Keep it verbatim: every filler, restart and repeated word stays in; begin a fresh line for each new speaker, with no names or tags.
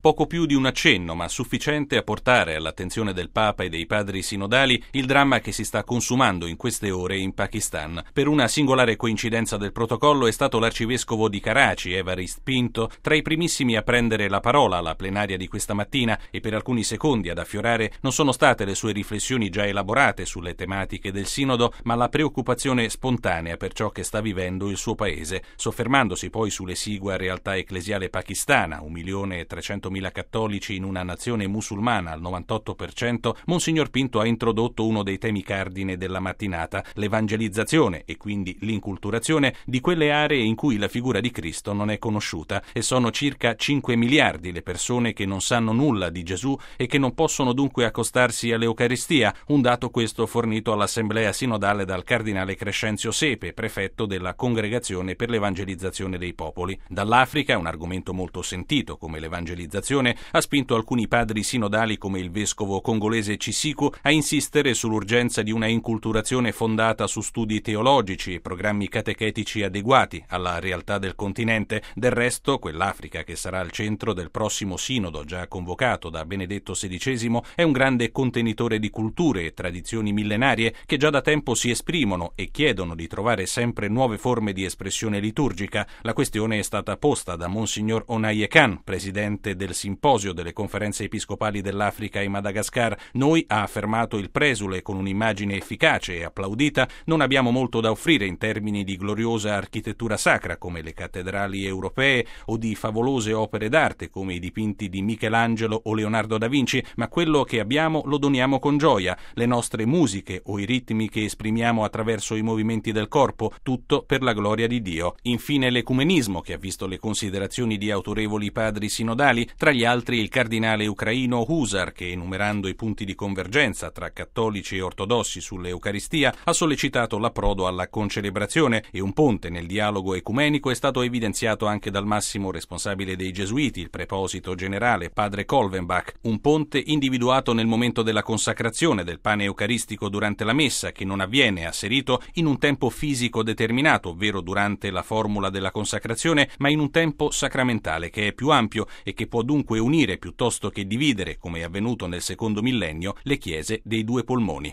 Poco più di un accenno, ma sufficiente a portare all'attenzione del Papa e dei padri sinodali il dramma che si sta consumando in queste ore in Pakistan. Per una singolare coincidenza del protocollo è stato l'arcivescovo di Karachi, Evarist Pinto, tra i primissimi a prendere la parola alla plenaria di questa mattina e per alcuni secondi ad affiorare non sono state le sue riflessioni già elaborate sulle tematiche del sinodo, ma la preoccupazione spontanea per ciò che sta vivendo il suo paese, soffermandosi poi sull'esigua realtà ecclesiale pakistana, un milione e trecentomila cattolici in una nazione musulmana al novantotto per cento. Monsignor Pinto ha introdotto uno dei temi cardine della mattinata, l'evangelizzazione e quindi l'inculturazione di quelle aree in cui la figura di Cristo non è conosciuta, e sono circa cinque miliardi le persone che non sanno nulla di Gesù e che non possono dunque accostarsi all'Eucaristia, un dato questo fornito all'Assemblea sinodale dal cardinale Crescenzio Sepe, prefetto della Congregazione per l'Evangelizzazione dei Popoli. Dall'Africa, un argomento molto sentito come l'evangelizzazione, ha spinto alcuni padri sinodali come il vescovo congolese Cisiku a insistere sull'urgenza di una inculturazione fondata su studi teologici e programmi catechetici adeguati alla realtà del continente. Del resto, quell'Africa che sarà al centro del prossimo sinodo già convocato da Benedetto sedicesimo è un grande contenitore di culture e tradizioni millenarie che già da tempo si esprimono e chiedono di trovare sempre nuove forme di espressione liturgica. La questione è stata posta da Monsignor Onaye Khan, presidente del simposio delle conferenze episcopali dell'Africa e Madagascar. Noi, ha affermato il presule con un'immagine efficace e applaudita, non abbiamo molto da offrire in termini di gloriosa architettura sacra come le cattedrali europee o di favolose opere d'arte come i dipinti di Michelangelo o Leonardo da Vinci, ma quello che abbiamo lo doniamo con gioia, le nostre musiche o i ritmi che esprimiamo attraverso i movimenti del corpo, tutto per la gloria di Dio. Infine l'ecumenismo, che ha visto le considerazioni di autorevoli padri sinodali, tra gli altri il cardinale ucraino Husar, che, enumerando i punti di convergenza tra cattolici e ortodossi sull'Eucaristia, ha sollecitato l'approdo alla concelebrazione, e un ponte nel dialogo ecumenico è stato evidenziato anche dal massimo responsabile dei Gesuiti, il preposito generale padre Kolvenbach, un ponte individuato nel momento della consacrazione del pane eucaristico durante la messa, che non avviene, asserito, in un tempo fisico determinato, ovvero durante la formula della consacrazione, ma in un tempo sacramentale che è più ampio e che può dunque unire piuttosto che dividere, come è avvenuto nel secondo millennio, le chiese dei due polmoni.